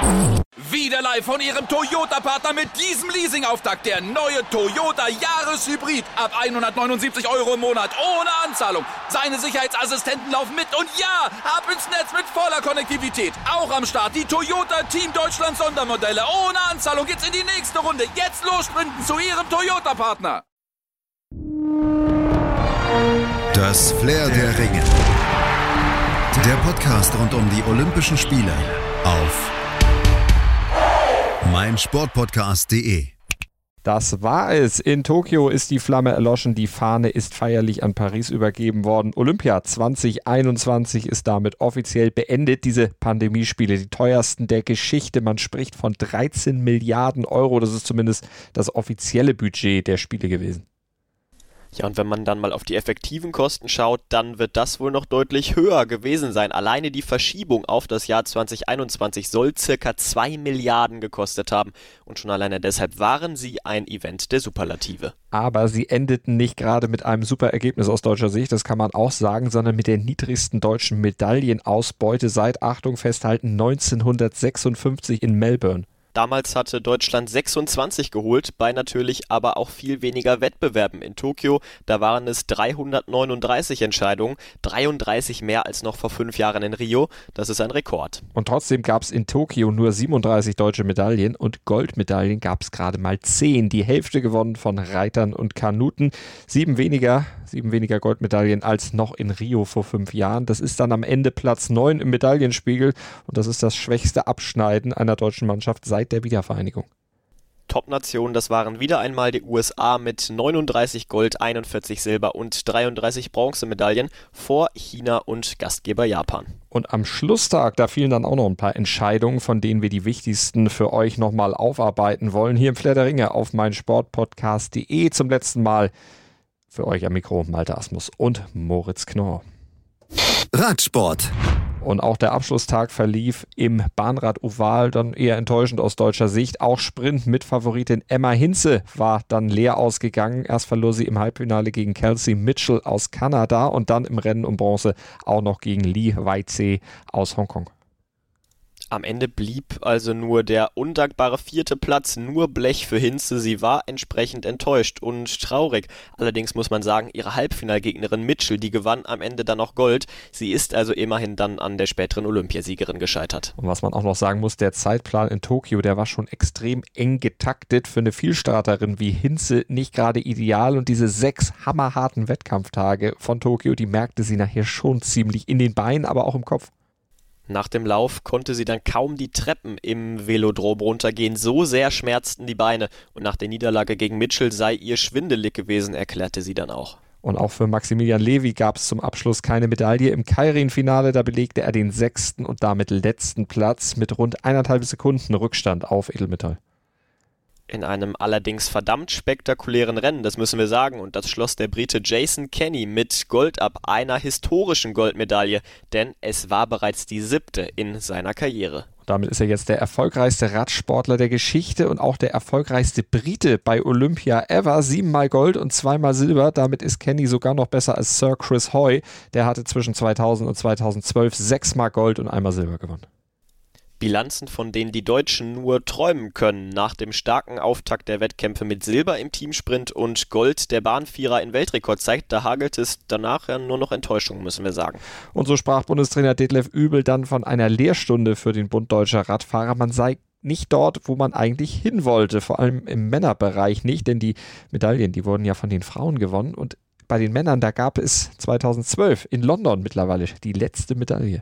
Wieder live von Ihrem Toyota-Partner mit diesem Leasing-Auftakt. Der neue Toyota Jahreshybrid. Ab 179 € im Monat. Ohne Anzahlung. Seine Sicherheitsassistenten laufen mit. Und ja, ab ins Netz mit voller Konnektivität. Auch am Start die Toyota Team Deutschland Sondermodelle. Ohne Anzahlung geht's in die nächste Runde. Jetzt los sprinten zu Ihrem Toyota-Partner. Das Flair der Ringe. Der Podcast rund um die Olympischen Spiele auf meinsportpodcast.de. Das war es. In Tokio ist die Flamme erloschen, die Fahne ist feierlich an Paris übergeben worden. Olympia 2021 ist damit offiziell beendet. Diese Pandemiespiele, die teuersten der Geschichte. Man spricht von 13 Milliarden Euro. Das ist zumindest das offizielle Budget der Spiele gewesen. Ja, und wenn man dann mal auf die effektiven Kosten schaut, dann wird das wohl noch deutlich höher gewesen sein. Alleine die Verschiebung auf das Jahr 2021 soll circa 2 Milliarden gekostet haben. Und schon alleine deshalb waren sie ein Event der Superlative. Aber sie endeten nicht gerade mit einem super Ergebnis aus deutscher Sicht, das kann man auch sagen, sondern mit der niedrigsten deutschen Medaillenausbeute seit, Achtung, festhalten, 1956 in Melbourne. Damals hatte Deutschland 26 geholt, bei natürlich aber auch viel weniger Wettbewerben. In Tokio, da waren es 339 Entscheidungen, 33 mehr als noch vor 5 Jahren in Rio. Das ist ein Rekord. Und trotzdem gab es in Tokio nur 37 deutsche Medaillen und Goldmedaillen gab es gerade mal 10. Die Hälfte gewonnen von Reitern und Kanuten. 7 weniger Goldmedaillen als noch in Rio vor 5 Jahren. Das ist dann am Ende Platz 9 im Medaillenspiegel und das ist das schwächste Abschneiden einer deutschen Mannschaft seit der Wiedervereinigung. Top-Nationen, das waren wieder einmal die USA mit 39 Gold, 41 Silber und 33 Bronzemedaillen vor China und Gastgeber Japan. Und am Schlusstag, da fielen dann auch noch ein paar Entscheidungen, von denen wir die wichtigsten für euch nochmal aufarbeiten wollen. Hier im Flair der Ringe auf meinsportpodcast.de zum letzten Mal. Für euch am Mikro Malte Asmus und Moritz Knorr. Radsport. Und auch der Abschlusstag verlief im Bahnrad-Oval dann eher enttäuschend aus deutscher Sicht. Auch Sprint mit Favoritin Emma Hinze war dann leer ausgegangen. Erst verlor sie im Halbfinale gegen Kelsey Mitchell aus Kanada und dann im Rennen um Bronze auch noch gegen Li Weizhe aus Hongkong. Am Ende blieb also nur der undankbare 4. Platz, nur Blech für Hinze. Sie war entsprechend enttäuscht und traurig. Allerdings muss man sagen, ihre Halbfinalgegnerin Mitchell, die gewann am Ende dann noch Gold. Sie ist also immerhin dann an der späteren Olympiasiegerin gescheitert. Und was man auch noch sagen muss, der Zeitplan in Tokio, der war schon extrem eng getaktet. Für eine Vielstarterin wie Hinze nicht gerade ideal. Und diese 6 hammerharten Wettkampftage von Tokio, die merkte sie nachher schon ziemlich in den Beinen, aber auch im Kopf. Nach dem Lauf konnte sie dann kaum die Treppen im Velodrom runtergehen. So sehr schmerzten die Beine. Und nach der Niederlage gegen Mitchell sei ihr schwindelig gewesen, erklärte sie dann auch. Und auch für Maximilian Levy gab es zum Abschluss keine Medaille. Im Keirin-Finale, da belegte er den 6. und damit letzten Platz mit rund 1,5 Sekunden Rückstand auf Edelmetall. In einem allerdings verdammt spektakulären Rennen, das müssen wir sagen, und das schloss der Brite Jason Kenny mit Gold ab, einer historischen Goldmedaille, denn es war bereits die 7. in seiner Karriere. Damit ist er jetzt der erfolgreichste Radsportler der Geschichte und auch der erfolgreichste Brite bei Olympia ever. 7-mal Gold und 2-mal Silber. Damit ist Kenny sogar noch besser als Sir Chris Hoy. Der hatte zwischen 2000 und 2012 6-mal Gold und 1-mal Silber gewonnen. Bilanzen, von denen die Deutschen nur träumen können. Nach dem starken Auftakt der Wettkämpfe mit Silber im Teamsprint und Gold der Bahnvierer in Weltrekordzeit, da hagelt es danach ja nur noch Enttäuschung, müssen wir sagen. Und so sprach Bundestrainer Detlef Übel dann von einer Lehrstunde für den Bund Deutscher Radfahrer. Man sei nicht dort, wo man eigentlich hin wollte, vor allem im Männerbereich nicht, denn die Medaillen, die wurden ja von den Frauen gewonnen und bei den Männern, da gab es 2012 in London mittlerweile die letzte Medaille.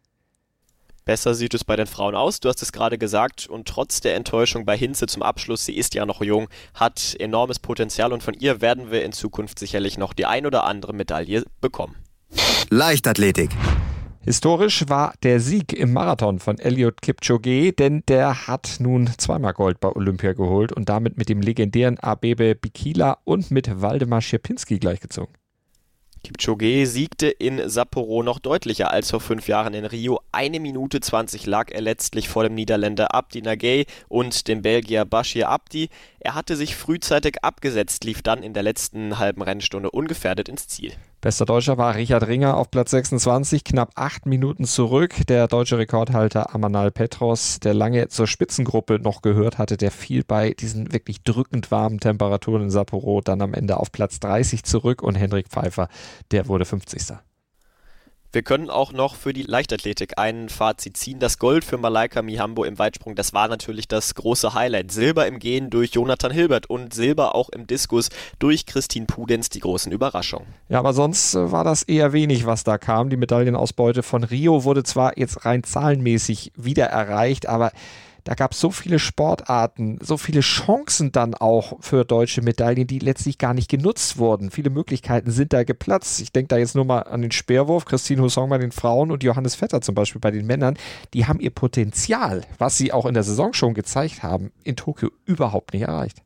Besser sieht es bei den Frauen aus, du hast es gerade gesagt, und trotz der Enttäuschung bei Hinze zum Abschluss, sie ist ja noch jung, hat enormes Potenzial und von ihr werden wir in Zukunft sicherlich noch die ein oder andere Medaille bekommen. Leichtathletik. Historisch war der Sieg im Marathon von Eliud Kipchoge, denn der hat nun 2-mal Gold bei Olympia geholt und damit mit dem legendären Abebe Bikila und mit Waldemar Sierpinski gleichgezogen. Kipchoge siegte in Sapporo noch deutlicher als vor 5 Jahren in Rio. 1 Minute 20 lag er letztlich vor dem Niederländer Abdi Nagay und dem Belgier Bashir Abdi. Er hatte sich frühzeitig abgesetzt, lief dann in der letzten halben Rennstunde ungefährdet ins Ziel. Bester Deutscher war Richard Ringer auf Platz 26, knapp 8 Minuten zurück. Der deutsche Rekordhalter Amanal Petros, der lange zur Spitzengruppe noch gehört hatte, der fiel bei diesen wirklich drückend warmen Temperaturen in Sapporo dann am Ende auf Platz 30 zurück und Hendrik Pfeiffer, der wurde 50. Wir können auch noch für die Leichtathletik ein Fazit ziehen. Das Gold für Malaika Mihambo im Weitsprung, das war natürlich das große Highlight. Silber im Gehen durch Jonathan Hilbert und Silber auch im Diskus durch Christine Pudenz, die großen Überraschungen. Ja, aber sonst war das eher wenig, was da kam. Die Medaillenausbeute von Rio wurde zwar jetzt rein zahlenmäßig wieder erreicht, aber da gab es so viele Sportarten, so viele Chancen dann auch für deutsche Medaillen, die letztlich gar nicht genutzt wurden. Viele Möglichkeiten sind da geplatzt. Ich denke da jetzt nur mal an den Speerwurf, Christine Husong bei den Frauen und Johannes Vetter zum Beispiel bei den Männern. Die haben ihr Potenzial, was sie auch in der Saison schon gezeigt haben, in Tokio überhaupt nicht erreicht.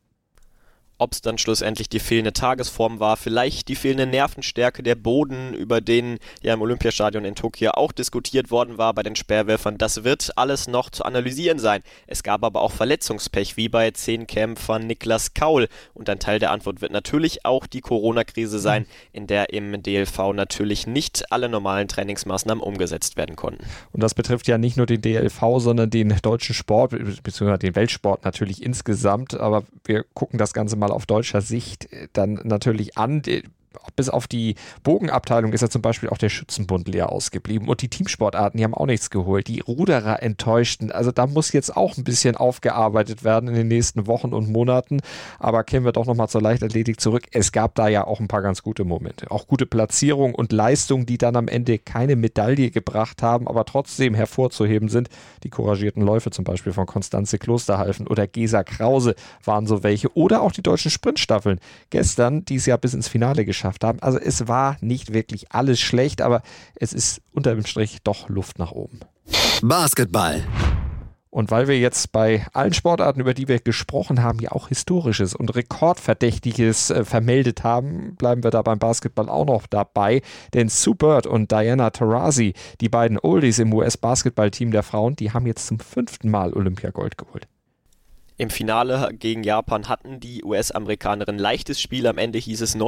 Ob es dann schlussendlich die fehlende Tagesform war, vielleicht die fehlende Nervenstärke, der Boden, über den ja im Olympiastadion in Tokio auch diskutiert worden war bei den Speerwerfern, das wird alles noch zu analysieren sein. Es gab aber auch Verletzungspech, wie bei 10-Kämpfer Niklas Kaul. Und ein Teil der Antwort wird natürlich auch die Corona-Krise sein, in der im DLV natürlich nicht alle normalen Trainingsmaßnahmen umgesetzt werden konnten. Und das betrifft ja nicht nur den DLV, sondern den deutschen Sport, beziehungsweise den Weltsport natürlich insgesamt. Aber wir gucken das Ganze mal auf deutscher Sicht dann natürlich an. Bis auf die Bogenabteilung ist ja zum Beispiel auch der Schützenbund leer ausgeblieben und die Teamsportarten, die haben auch nichts geholt. Die Ruderer enttäuschten, also da muss jetzt auch ein bisschen aufgearbeitet werden in den nächsten Wochen und Monaten, aber kehren wir doch nochmal zur Leichtathletik zurück. Es gab da ja auch ein paar ganz gute Momente, auch gute Platzierungen und Leistungen, die dann am Ende keine Medaille gebracht haben, aber trotzdem hervorzuheben sind. Die couragierten Läufe zum Beispiel von Konstanze Klosterhalfen oder Gesa Krause waren so welche oder auch die deutschen Sprintstaffeln gestern, die es ja bis ins Finale geschafft haben. Also es war nicht wirklich alles schlecht, aber es ist unter dem Strich doch Luft nach oben. Basketball. Und weil wir jetzt bei allen Sportarten, über die wir gesprochen haben, ja auch Historisches und Rekordverdächtiges vermeldet haben, bleiben wir da beim Basketball auch noch dabei. Denn Sue Bird und Diana Taurasi, die beiden Oldies im US-Basketball-Team der Frauen, die haben jetzt zum 5. Mal Olympiagold geholt. Im Finale gegen Japan hatten die US-Amerikanerinnen leichtes Spiel. Am Ende hieß es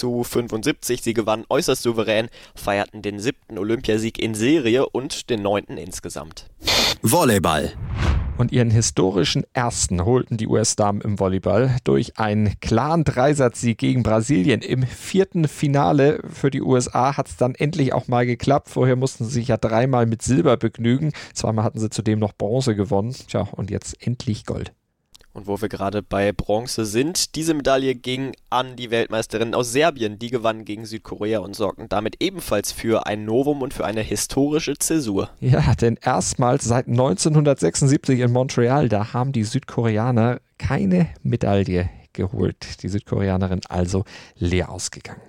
90-75. Sie gewannen äußerst souverän, feierten den 7. Olympiasieg in Serie und den 9. insgesamt. Volleyball. Und ihren historischen ersten holten die US-Damen im Volleyball durch einen klaren Dreisatzsieg gegen Brasilien. Im 4. Finale für die USA hat es dann endlich auch mal geklappt. Vorher mussten sie sich ja 3-mal mit Silber begnügen. 2-mal hatten sie zudem noch Bronze gewonnen. Tja, und jetzt endlich Gold. Und wo wir gerade bei Bronze sind, diese Medaille ging an die Weltmeisterinnen aus Serbien. Die gewannen gegen Südkorea und sorgten damit ebenfalls für ein Novum und für eine historische Zäsur. Ja, denn erstmals seit 1976 in Montreal, da haben die Südkoreaner keine Medaille geholt. Die Südkoreanerin also leer ausgegangen.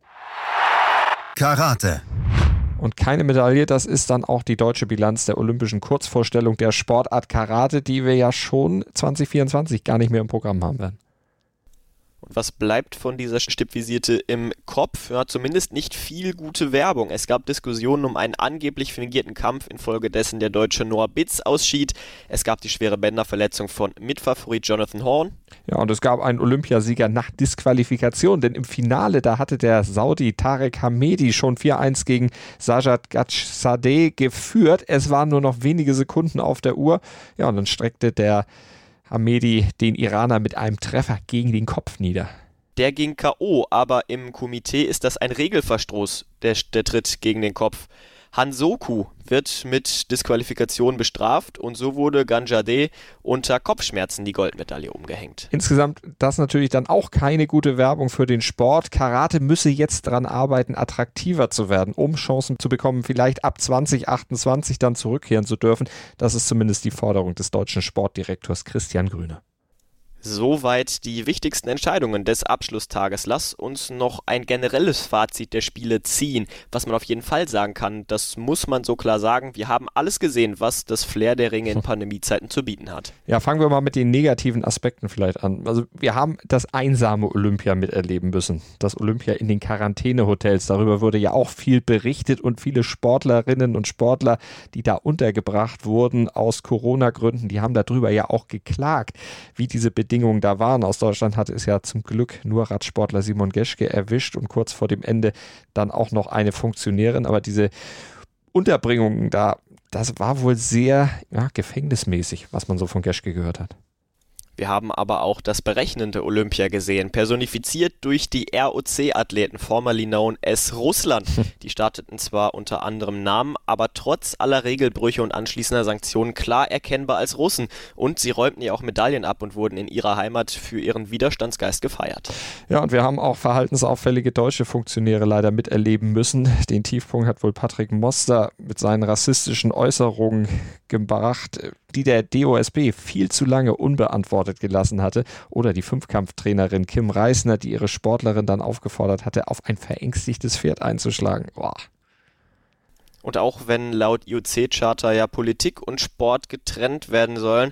Karate. Und keine Medaille, das ist dann auch die deutsche Bilanz der olympischen Kurzvorstellung der Sportart Karate, die wir ja schon 2024 gar nicht mehr im Programm haben werden. Und was bleibt von dieser Stippvisite im Kopf? Ja, zumindest nicht viel gute Werbung. Es gab Diskussionen um einen angeblich fingierten Kampf, infolgedessen der Deutsche Noah Bitz ausschied. Es gab die schwere Bänderverletzung von Mitfavorit Jonathan Horn. Ja, und es gab einen Olympiasieger nach Disqualifikation, denn im Finale, da hatte der Saudi Tarek Hamedi schon 4-1 gegen Sajad Ghazadeh geführt. Es waren nur noch wenige Sekunden auf der Uhr. Ja, und dann streckte der Hamedi den Iraner mit einem Treffer gegen den Kopf nieder. Der ging K.O., aber im Komitee ist das ein Regelverstoß, der Tritt gegen den Kopf. Hansoku wird mit Disqualifikation bestraft und so wurde Ghazadeh unter Kopfschmerzen die Goldmedaille umgehängt. Insgesamt das natürlich dann auch keine gute Werbung für den Sport. Karate müsse jetzt daran arbeiten, attraktiver zu werden, um Chancen zu bekommen, vielleicht ab 2028 dann zurückkehren zu dürfen. Das ist zumindest die Forderung des deutschen Sportdirektors Christian Grüne. Soweit die wichtigsten Entscheidungen des Abschlusstages. Lass uns noch ein generelles Fazit der Spiele ziehen. Was man auf jeden Fall sagen kann, das muss man so klar sagen, wir haben alles gesehen, was das Flair der Ringe in Pandemiezeiten zu bieten hat. Ja, fangen wir mal mit den negativen Aspekten vielleicht an. Also wir haben das einsame Olympia miterleben müssen. Das Olympia in den Quarantänehotels, darüber wurde ja auch viel berichtet und viele Sportlerinnen und Sportler, die da untergebracht wurden aus Corona-Gründen, die haben darüber ja auch geklagt, wie diese Bedingungen Bedingungen da waren. Aus Deutschland hatte es ja zum Glück nur Radsportler Simon Geschke erwischt und kurz vor dem Ende dann auch noch eine Funktionärin. Aber diese Unterbringungen da, das war wohl sehr gefängnismäßig, was man so von Geschke gehört hat. Wir haben aber auch das berechnende Olympia gesehen, personifiziert durch die ROC-Athleten, formerly known as Russland. Die starteten zwar unter anderem Namen, aber trotz aller Regelbrüche und anschließender Sanktionen klar erkennbar als Russen. Und sie räumten ja auch Medaillen ab und wurden in ihrer Heimat für ihren Widerstandsgeist gefeiert. Ja, und wir haben auch verhaltensauffällige deutsche Funktionäre leider miterleben müssen. Den Tiefpunkt hat wohl Patrick Moster mit seinen rassistischen Äußerungen gebracht, die der DOSB viel zu lange unbeantwortet gelassen hatte, oder die Fünfkampftrainerin Kim Reisner, die ihre Sportlerin dann aufgefordert hatte, auf ein verängstigtes Pferd einzuschlagen. Boah. Und auch wenn laut IOC-Charta ja Politik und Sport getrennt werden sollen,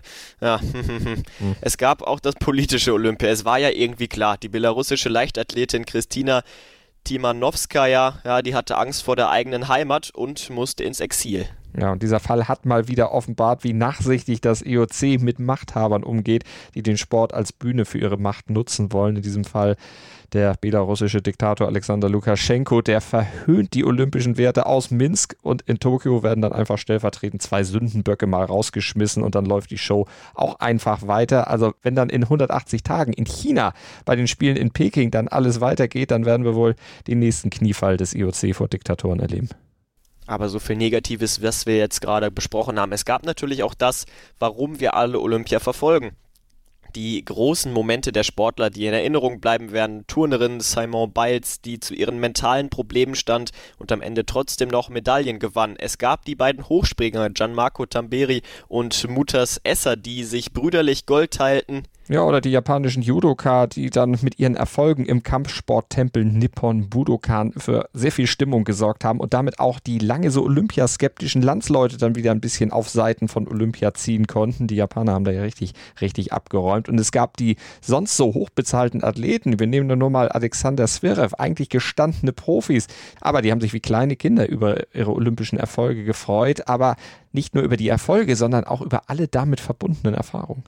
es gab auch das politische Olympia. Es war ja irgendwie klar, die belarussische Leichtathletin Kristina Timanowskaja, die hatte Angst vor der eigenen Heimat und musste ins Exil. Ja, und dieser Fall hat mal wieder offenbart, wie nachsichtig das IOC mit Machthabern umgeht, die den Sport als Bühne für ihre Macht nutzen wollen. In diesem Fall der belarussische Diktator Alexander Lukaschenko, der verhöhnt die olympischen Werte aus Minsk, und in Tokio werden dann einfach stellvertretend 2 Sündenböcke mal rausgeschmissen und dann läuft die Show auch einfach weiter. Also wenn dann in 180 Tagen in China bei den Spielen in Peking dann alles weitergeht, dann werden wir wohl den nächsten Kniefall des IOC vor Diktatoren erleben. Aber so viel Negatives, was wir jetzt gerade besprochen haben. Es gab natürlich auch das, warum wir alle Olympia verfolgen. Die großen Momente der Sportler, die in Erinnerung bleiben werden. Turnerin Simone Biles, die zu ihren mentalen Problemen stand und am Ende trotzdem noch Medaillen gewann. Es gab die beiden Hochspringer Gianmarco Tamberi und Mutas Esser, die sich brüderlich Gold teilten. Ja, oder die japanischen Judoka, die dann mit ihren Erfolgen im Kampfsporttempel Nippon Budokan für sehr viel Stimmung gesorgt haben und damit auch die lange so olympiaskeptischen Landsleute dann wieder ein bisschen auf Seiten von Olympia ziehen konnten. Die Japaner haben da ja richtig abgeräumt. Und es gab die sonst so hochbezahlten Athleten. Wir nehmen da nur mal Alexander Zverev, eigentlich gestandene Profis. Aber die haben sich wie kleine Kinder über ihre olympischen Erfolge gefreut. Aber nicht nur über die Erfolge, sondern auch über alle damit verbundenen Erfahrungen.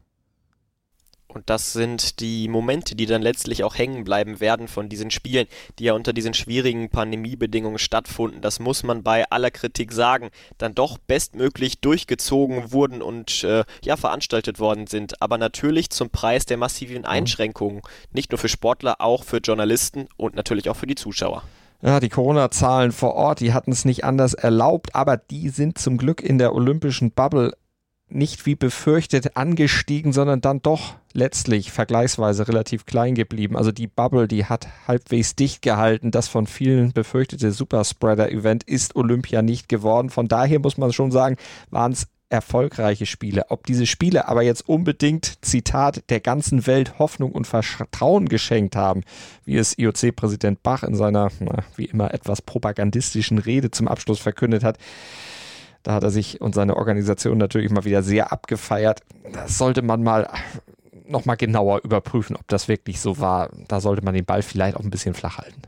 Und das sind die Momente, die dann letztlich auch hängen bleiben werden von diesen Spielen, die ja unter diesen schwierigen Pandemiebedingungen stattfanden. Das muss man bei aller Kritik sagen, dann doch bestmöglich durchgezogen wurden und veranstaltet worden sind. Aber natürlich zum Preis der massiven Einschränkungen. Nicht nur für Sportler, auch für Journalisten und natürlich auch für die Zuschauer. Ja, die Corona-Zahlen vor Ort, die hatten es nicht anders erlaubt, aber die sind zum Glück in der olympischen Bubble nicht wie befürchtet angestiegen, sondern dann doch letztlich vergleichsweise relativ klein geblieben. Also die Bubble, die hat halbwegs dicht gehalten. Das von vielen befürchtete Superspreader-Event ist Olympia nicht geworden. Von daher muss man schon sagen, waren es erfolgreiche Spiele. Ob diese Spiele aber jetzt unbedingt, Zitat, der ganzen Welt Hoffnung und Vertrauen geschenkt haben, wie es IOC-Präsident Bach in seiner, wie immer, etwas propagandistischen Rede zum Abschluss verkündet hat, da hat er sich und seine Organisation natürlich mal wieder sehr abgefeiert. Das sollte man mal nochmal genauer überprüfen, ob das wirklich so war. Da sollte man den Ball vielleicht auch ein bisschen flach halten.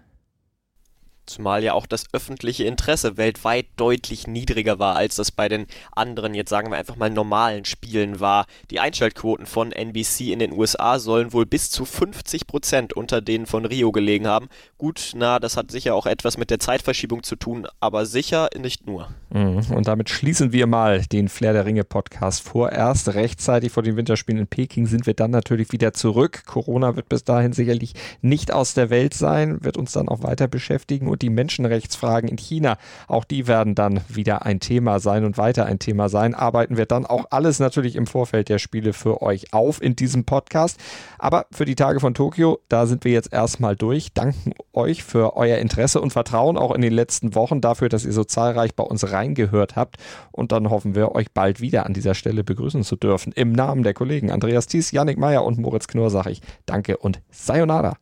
Zumal ja auch das öffentliche Interesse weltweit deutlich niedriger war, als das bei den anderen, jetzt sagen wir einfach mal normalen Spielen war. Die Einschaltquoten von NBC in den USA sollen wohl bis zu 50% unter denen von Rio gelegen haben. Gut, das hat sicher auch etwas mit der Zeitverschiebung zu tun, aber sicher nicht nur. Und damit schließen wir mal den Flair der Ringe Podcast vorerst. Rechtzeitig vor den Winterspielen in Peking sind wir dann natürlich wieder zurück. Corona wird bis dahin sicherlich nicht aus der Welt sein, wird uns dann auch weiter beschäftigen, und die Menschenrechtsfragen in China, auch die werden dann wieder ein Thema sein und weiter ein Thema sein. Arbeiten wir dann auch alles natürlich im Vorfeld der Spiele für euch auf in diesem Podcast. Aber für die Tage von Tokio, da sind wir jetzt erstmal durch. Danken euch für euer Interesse und Vertrauen auch in den letzten Wochen, dafür, dass ihr so zahlreich bei uns reingehört habt. Und dann hoffen wir, euch bald wieder an dieser Stelle begrüßen zu dürfen. Im Namen der Kollegen Andreas Thies, Yannick Meyer und Moritz Knorr sage ich Danke und Sayonara.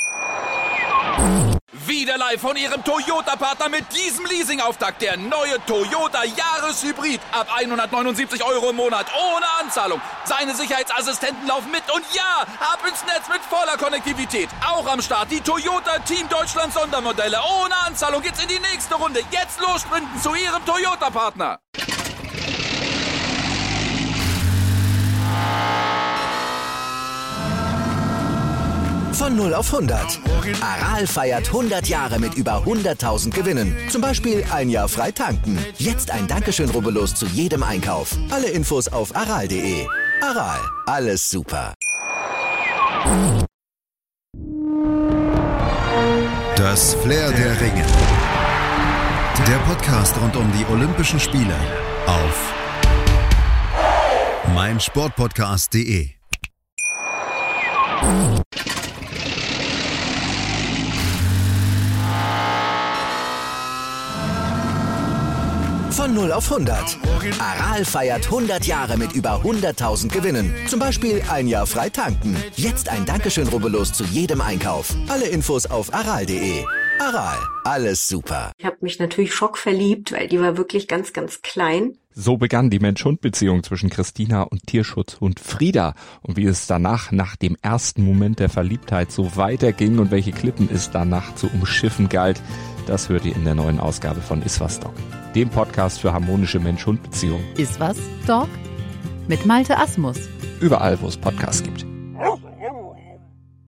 Wieder live von Ihrem Toyota-Partner mit diesem Leasing-Auftakt. Der neue Toyota Jahreshybrid. Ab 179 € im Monat. Ohne Anzahlung. Seine Sicherheitsassistenten laufen mit. Und ja, ab ins Netz mit voller Konnektivität. Auch am Start die Toyota Team Deutschland Sondermodelle. Ohne Anzahlung geht's in die nächste Runde. Jetzt los sprinten zu Ihrem Toyota-Partner. Von 0 auf 100. Aral feiert 100 Jahre mit über 100.000 Gewinnen. Zum Beispiel ein Jahr frei tanken. Jetzt ein Dankeschön, rubbellos zu jedem Einkauf. Alle Infos auf aral.de. Aral, alles super. Das Flair der Ringe. Der Podcast rund um die Olympischen Spiele auf meinsportpodcast.de. Von 0 auf 100. Aral feiert 100 Jahre mit über 100.000 Gewinnen. Zum Beispiel ein Jahr frei tanken. Jetzt ein Dankeschön, rubbellos zu jedem Einkauf. Alle Infos auf aral.de. Aral, alles super. Ich habe mich natürlich schockverliebt, weil die war wirklich ganz, ganz klein. So begann die Mensch-Hund-Beziehung zwischen Christina und Tierschutzhund Frieda. Und wie es danach, nach dem ersten Moment der Verliebtheit, so weiterging und welche Klippen es danach zu umschiffen galt, das hört ihr in der neuen Ausgabe von Iswas Dog, dem Podcast für harmonische Mensch-Hund-Beziehungen. Iswas Dog mit Malte Asmus. Überall, wo es Podcasts gibt.